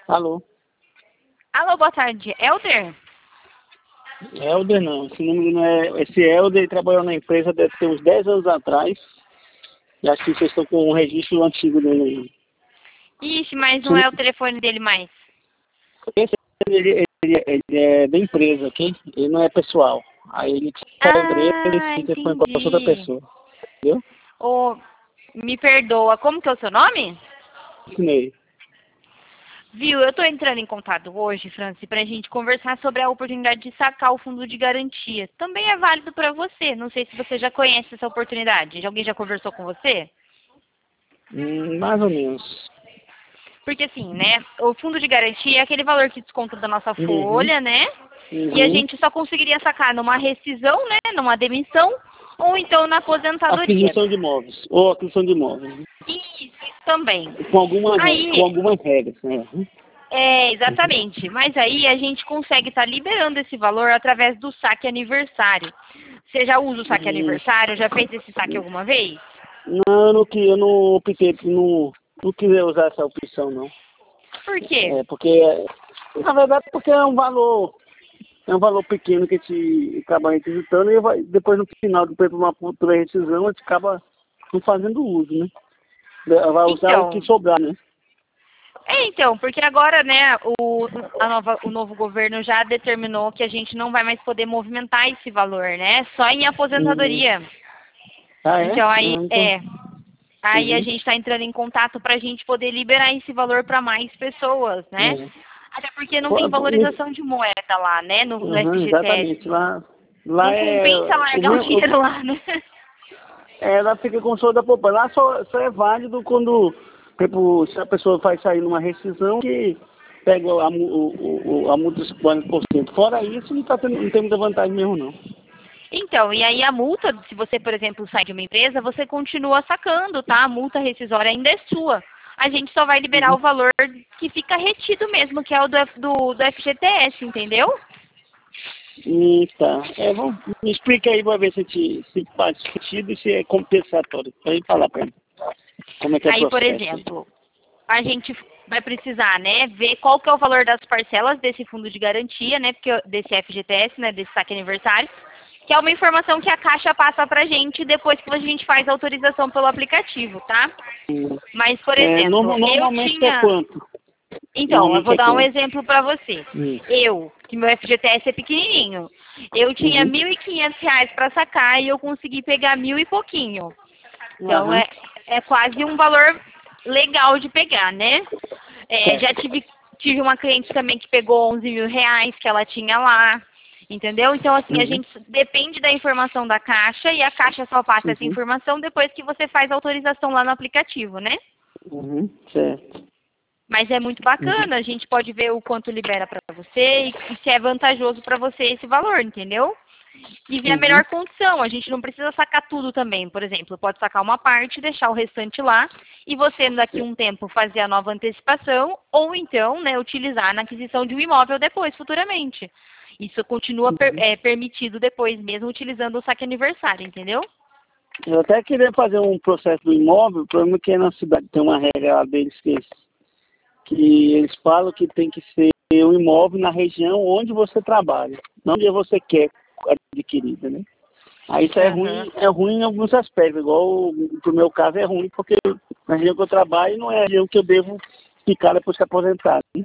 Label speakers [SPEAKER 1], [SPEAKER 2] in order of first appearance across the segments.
[SPEAKER 1] Alô?
[SPEAKER 2] Alô, boa tarde. Elder?
[SPEAKER 1] Helder não. Esse número não é. Esse Helder trabalhou na empresa deve ter uns 10 anos atrás. E acho que vocês estão com um registro antigo dele aí.
[SPEAKER 2] Ixi, mas não é o telefone dele mais.
[SPEAKER 1] Esse ele é da empresa, ok? Ele não é pessoal. Aí ele sai da empresa
[SPEAKER 2] Ah,
[SPEAKER 1] e telefone para outra
[SPEAKER 2] entendi.
[SPEAKER 1] pessoa. Entendeu?
[SPEAKER 2] Ô, me perdoa, como que é o seu nome?
[SPEAKER 1] Ensinei.
[SPEAKER 2] Viu, eu tô entrando em contato hoje, Franci, pra gente conversar sobre a oportunidade de sacar o fundo de garantia. Também é válido para você. Não sei se você já conhece essa oportunidade. Alguém já conversou com você?
[SPEAKER 1] Mais ou menos.
[SPEAKER 2] Porque assim, né, o fundo de garantia é aquele valor que desconta da nossa
[SPEAKER 1] Uhum.
[SPEAKER 2] folha, né? E a
[SPEAKER 1] Uhum.
[SPEAKER 2] gente só conseguiria sacar numa rescisão, né, numa demissão, ou então na aposentadoria.
[SPEAKER 1] Aquisição de imóveis. Ou aquisição de imóveis. Né?
[SPEAKER 2] Isso também.
[SPEAKER 1] Com
[SPEAKER 2] Aí,
[SPEAKER 1] algumas regras, né?
[SPEAKER 2] exatamente. Mas aí a gente consegue estar liberando esse valor através do saque aniversário. Você já usa o saque
[SPEAKER 1] Uhum.
[SPEAKER 2] aniversário? Já fez esse saque alguma vez?
[SPEAKER 1] Não, eu não optei, não quis usar essa opção, não.
[SPEAKER 2] Por quê?
[SPEAKER 1] Porque, na verdade, porque é um valor pequeno que a gente acaba requisitando e depois no final, depois de uma futura rescisão, a gente acaba não fazendo uso, né? Vai usar o que
[SPEAKER 2] Então,
[SPEAKER 1] sobrar, né?
[SPEAKER 2] então, porque agora, né, o novo governo já determinou que a gente não vai mais poder movimentar esse valor, né? Só em
[SPEAKER 1] Uhum.
[SPEAKER 2] aposentadoria.
[SPEAKER 1] Ah, é?
[SPEAKER 2] Então aí
[SPEAKER 1] Então,
[SPEAKER 2] aí a
[SPEAKER 1] uhum.
[SPEAKER 2] gente está entrando em contato para a gente poder liberar esse valor para mais pessoas, né?
[SPEAKER 1] É.
[SPEAKER 2] Até porque não tem valorização de moeda lá, né, no
[SPEAKER 1] Uhum, exatamente.
[SPEAKER 2] FGTS.
[SPEAKER 1] Lá
[SPEAKER 2] Não
[SPEAKER 1] é
[SPEAKER 2] compensa
[SPEAKER 1] o
[SPEAKER 2] largar o
[SPEAKER 1] meu,
[SPEAKER 2] dinheiro lá, né?
[SPEAKER 1] ela fica com o show da poupança. Lá só é válido quando, tipo, se a pessoa faz sair numa rescisão que pega a multa dos 40%. Fora isso, não tem muita vantagem mesmo, não.
[SPEAKER 2] Então, e aí a multa, se você, por exemplo, sai de uma empresa, você continua sacando, tá? A multa rescisória ainda é sua. A gente só vai liberar
[SPEAKER 1] Uhum.
[SPEAKER 2] o valor que fica retido mesmo, que é o do FGTS, entendeu?
[SPEAKER 1] Tá. Me explica aí pra ver se faz sentido e se é compensatório. Pra gente falar pra mim como é que é o
[SPEAKER 2] Aí, por
[SPEAKER 1] processo.
[SPEAKER 2] exemplo, a gente vai precisar, né, ver qual que é o valor das parcelas desse fundo de garantia, né, porque desse FGTS, né, desse saque aniversário, que é uma informação que a Caixa passa pra gente depois que a gente faz a autorização pelo aplicativo, tá?
[SPEAKER 1] Hum.
[SPEAKER 2] Mas, por exemplo, eu
[SPEAKER 1] Normalmente é
[SPEAKER 2] tinha.
[SPEAKER 1] quanto?
[SPEAKER 2] Então, eu
[SPEAKER 1] Normalmente
[SPEAKER 2] vou
[SPEAKER 1] é
[SPEAKER 2] dar um
[SPEAKER 1] quanto?
[SPEAKER 2] exemplo para você. Que meu FGTS é pequenininho, eu tinha
[SPEAKER 1] Uhum.
[SPEAKER 2] R$ 1.500 para sacar e eu consegui pegar 1.000 e pouquinho. Então,
[SPEAKER 1] Aham.
[SPEAKER 2] é quase um valor legal de pegar, né? Já
[SPEAKER 1] Certo.
[SPEAKER 2] tive uma cliente também que pegou R$ 11.000 que ela tinha lá, entendeu? Então, assim, a
[SPEAKER 1] Uhum.
[SPEAKER 2] gente depende da informação da Caixa e a Caixa só passa essa
[SPEAKER 1] Uhum.
[SPEAKER 2] informação depois que você faz a autorização lá no aplicativo, né?
[SPEAKER 1] Uhum. Certo.
[SPEAKER 2] Mas é muito
[SPEAKER 1] Uhum.
[SPEAKER 2] bacana, a gente pode ver o quanto libera para você e se é vantajoso para você esse valor, entendeu? E ver a
[SPEAKER 1] Uhum.
[SPEAKER 2] melhor condição. A gente não precisa sacar tudo também. Por exemplo, pode sacar uma parte, deixar o restante lá e você daqui a um tempo fazer a nova antecipação ou então, né, utilizar na aquisição de um imóvel depois, futuramente. Isso continua
[SPEAKER 1] Uhum.
[SPEAKER 2] permitido depois, mesmo utilizando o saque aniversário, entendeu?
[SPEAKER 1] Eu até queria fazer um processo do imóvel, o problema é que na cidade tem uma regra lá deles que eles falam que tem que ser um imóvel na região onde você trabalha, não onde você quer adquirida, né? Aí isso
[SPEAKER 2] Aham.
[SPEAKER 1] é ruim em alguns aspectos, igual pro meu caso é ruim, porque na região que eu trabalho não é a região que eu devo ficar depois que aposentar, né?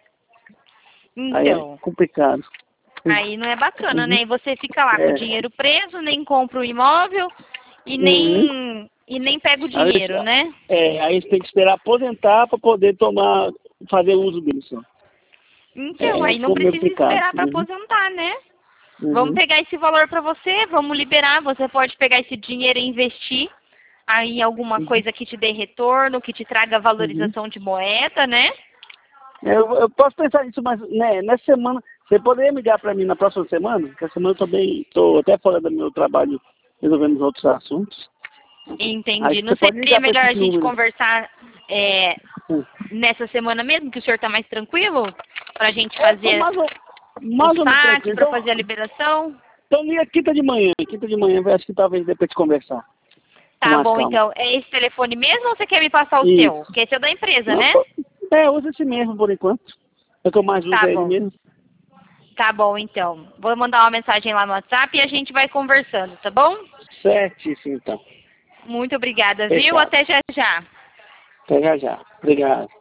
[SPEAKER 1] Aí é
[SPEAKER 2] Então,
[SPEAKER 1] complicado.
[SPEAKER 2] aí não é bacana,
[SPEAKER 1] Uhum.
[SPEAKER 2] né? E você fica lá com o
[SPEAKER 1] É.
[SPEAKER 2] dinheiro preso, nem compra o imóvel e
[SPEAKER 1] Uhum.
[SPEAKER 2] nem pega o
[SPEAKER 1] Aí,
[SPEAKER 2] dinheiro, né?
[SPEAKER 1] aí você tem que esperar aposentar para poder fazer uso disso.
[SPEAKER 2] Então,
[SPEAKER 1] É
[SPEAKER 2] aí não precisa
[SPEAKER 1] complicado.
[SPEAKER 2] esperar para
[SPEAKER 1] Uhum.
[SPEAKER 2] aposentar, né? Vamos
[SPEAKER 1] Uhum.
[SPEAKER 2] pegar esse valor para você, vamos liberar. Você pode pegar esse dinheiro e investir aí em alguma
[SPEAKER 1] Uhum.
[SPEAKER 2] coisa que te dê retorno, que te traga
[SPEAKER 1] Uhum.
[SPEAKER 2] valorização de moeda, né?
[SPEAKER 1] Eu posso pensar nisso, mas né, nessa semana, você poderia me ligar para mim na próxima semana? Porque a semana eu estou até fora do meu trabalho resolvendo os outros assuntos. Aí
[SPEAKER 2] Entendi.
[SPEAKER 1] você
[SPEAKER 2] Não
[SPEAKER 1] pode
[SPEAKER 2] seria
[SPEAKER 1] ligar para
[SPEAKER 2] melhor
[SPEAKER 1] esse
[SPEAKER 2] a gente
[SPEAKER 1] número.
[SPEAKER 2] conversar nessa semana mesmo, que o senhor está mais tranquilo? Para a gente
[SPEAKER 1] Tô
[SPEAKER 2] fazer o
[SPEAKER 1] mais ou menos
[SPEAKER 2] saque,
[SPEAKER 1] tranquilo.
[SPEAKER 2] para fazer a liberação?
[SPEAKER 1] Então liga quinta de manhã. Quinta de manhã, eu acho que talvez depois de conversar com
[SPEAKER 2] Tá
[SPEAKER 1] mais
[SPEAKER 2] bom,
[SPEAKER 1] calma.
[SPEAKER 2] então. É esse telefone mesmo ou você quer me passar o seu?
[SPEAKER 1] Isso.
[SPEAKER 2] Que esse é o da empresa,
[SPEAKER 1] Não,
[SPEAKER 2] né?
[SPEAKER 1] Usa esse mesmo por enquanto. É o que eu mais uso,
[SPEAKER 2] Tá
[SPEAKER 1] ele
[SPEAKER 2] bom.
[SPEAKER 1] mesmo.
[SPEAKER 2] Tá bom, então. Vou mandar uma mensagem lá no WhatsApp e a gente vai conversando, tá bom?
[SPEAKER 1] Certíssimo, então.
[SPEAKER 2] Muito obrigada, viu?
[SPEAKER 1] Fechado.
[SPEAKER 2] Até já já.
[SPEAKER 1] Até já já. Obrigado.